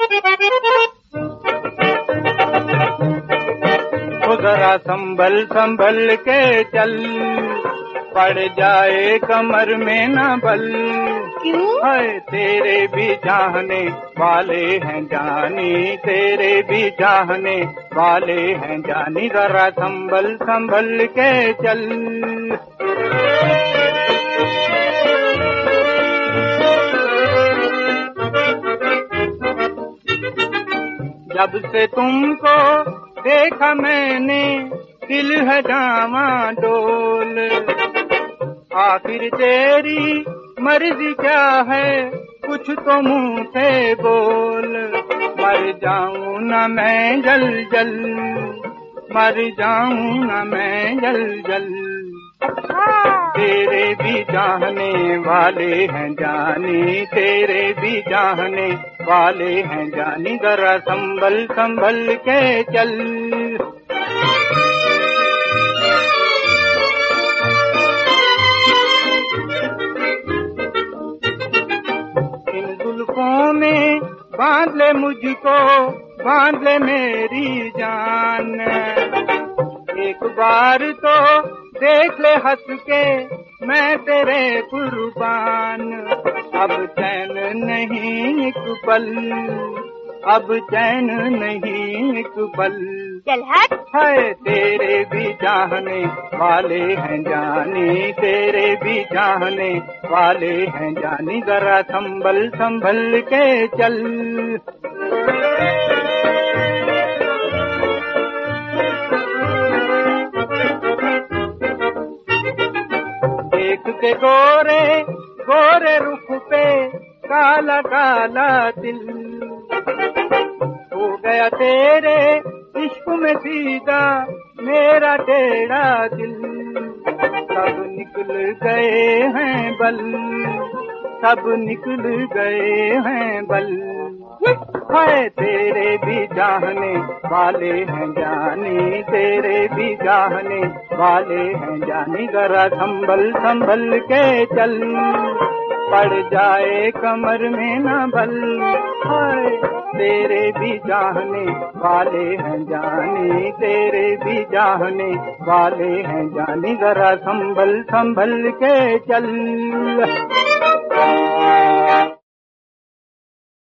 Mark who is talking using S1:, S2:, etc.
S1: तो जरा संभल संभल के चल, पड़ जाए कमर में न बल।
S2: क्यों?
S1: है तेरे भी चाहने वाले हैं जानी, तेरे भी चाहने वाले हैं जानी, जरा संभल संभल के चल। जब से तुमको देखा मैंने दिल है डामाडोल, आखिर तेरी मर्जी क्या है कुछ तो मुंह से बोल। मर जाऊं न मैं जल जल, मर जाऊं न मैं जल जल। तेरे भी चाहने वाले हैं जानी, तेरे भी चाहने वाले हैं जानी, जरा संभल संभल के चल। इन जुल्फों में बांध ले मुझको, बांध ले मेरी जान, एक बार तो देख ले हंस के मैं तेरे कुर्बान। अब चैन नहीं एक पल, अब चैन नहीं एक पल।
S2: चल हट।
S1: है तेरे भी चाहने वाले हैं जानी, तेरे भी चाहने वाले हैं जानी, जरा संभल संभल के चल। देख के गोरे गोरे रुख पे काला काला दिल, हो गया तेरे इश्क में सीधा मेरा टेढ़ा दिल। सब निकल गए हैं बल, सब निकल गए हैं बल। है तेरे भी चाहने वाले हैं जानी, तेरे भी चाहने वाले हैं जानी, जरा संभल संभल के चल, पड़ जाए कमर में न बल। हाय तेरे भी चाहने वाले हैं जानी, तेरे भी चाहने वाले हैं जानी, जरा संभल संभल के चल।